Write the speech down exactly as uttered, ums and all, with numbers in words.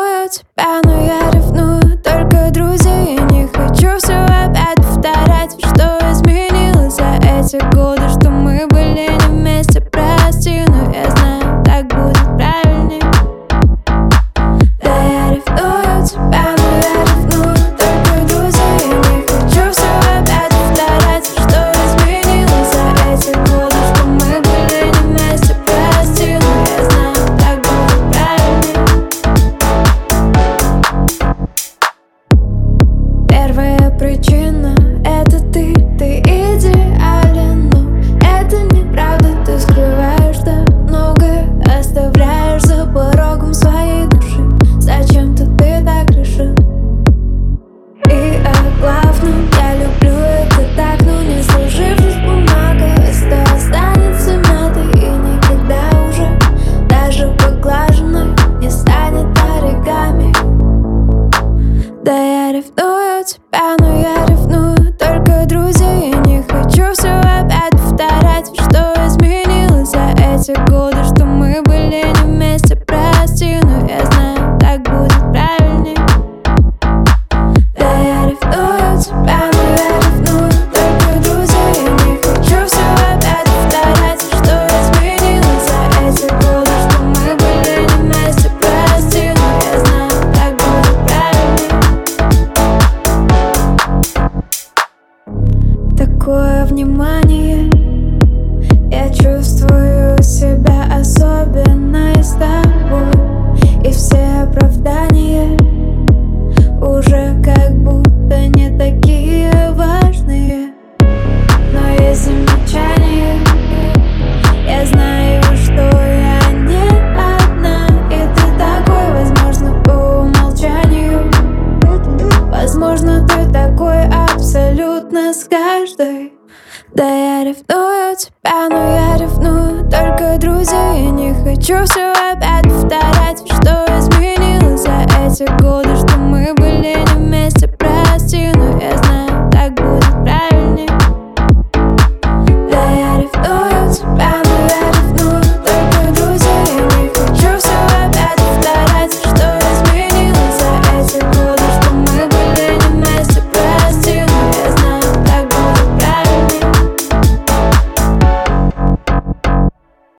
ревную тебя, но я ревную только друзей. Я не хочу все опять повторять, что изменилось за эти годы, что мы были не вместе. Прости, но я знаю, так будет правильней. Да, я ревную тебя, но я ревную только друзей. Я не хочу все опять повторять, что изменилось за эти годы, что мы были не вместе. Прости, но я знаю, так будет правильней. Первая причина — это ты, ты идеален, но это неправда, ты скрываешь так многое, оставляешь за порогом своей души. Зачем-то ты так решил. И о главном, я люблю это так, но не сложившись бумага, это останется мятой и никогда уже даже поглаженной не станет оригами. Да, я ревную тебя, но я ревную только друзей. Я не хочу все опять повторять, что изменилось за эти годы, что мы были не вместе. Прости, но я знаю, так будет правильней. Да, я ревную тебя, но я ревную только друзей. Я не хочу все опять повторять, что изменилось за эти годы, что мы были не вместе. Прости, но я знаю, так будет правильней. Такое внимание, я чувствую себя особенной с тобой. И все оправдания уже как будто не такие важные. Но есть замечания, я знаю, что я не одна. И ты такой, возможно, по умолчанию. Возможно, ты такой абсолютно с каждой. Да, я ревную тебя, но я ревную только друзей. Я не хочу все опять повторять, что изменилось за эти годы, что мы были